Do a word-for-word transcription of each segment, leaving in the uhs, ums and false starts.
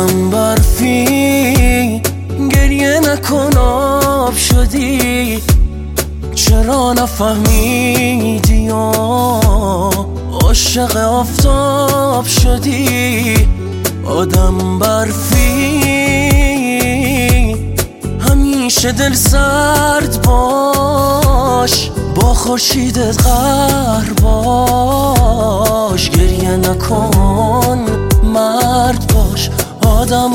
آدم برفی گریه نکن آب شدی، چرا نفهمیدی یا عاشق آفتاب شدی؟ آدم برفی همیشه دل سرد باش، با خورشیدت قهر باش، گریه نکن مرد باش. آدم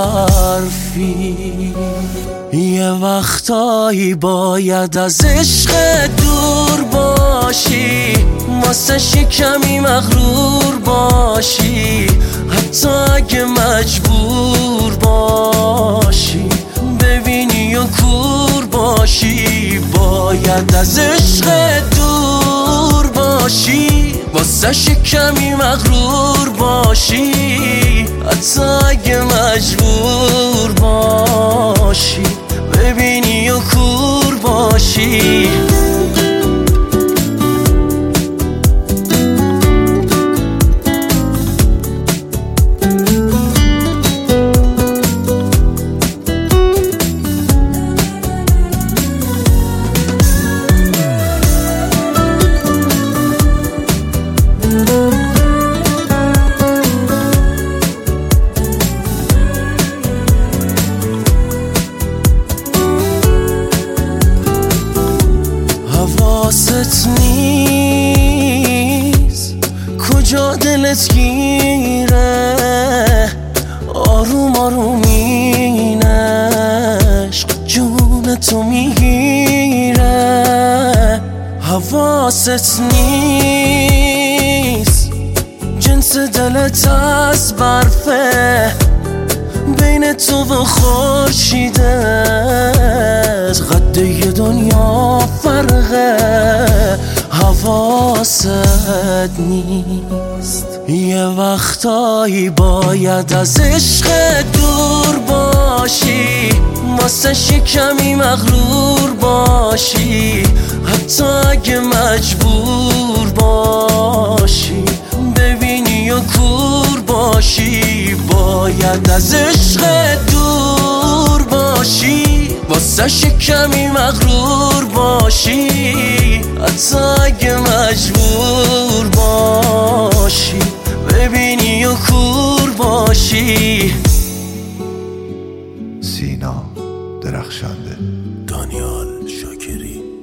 برفی یه وقتایی باید از عشق دور باشی، واسه کمی مغرور باشی، حتی اگه مجبور باشی ببینی و کور باشی. باید از عشق دور باشی، واسه کمی مغرور باشی، حتی اگه مجبور باشی ببینی و کور باشی. حواست نیست کجا دلت گیره، آروم آروم این عشق جون تو میگیره. حواست نیست جنس دلت از برفه، بین تو و خورشیدت قد یه دنیا فرقه. حواست نیست یه وقتایی باید از عشق دور باشی، واسه کمی مغرور باشی، حتی اگه مجبور باشی ببینی و کور باشی. باید از عشق دور باشی، واسه کمی مغرور باشی، حتی اگه مجبور باشی ببینی و کور باشی. سینا درخشنده. دانیال شاکری.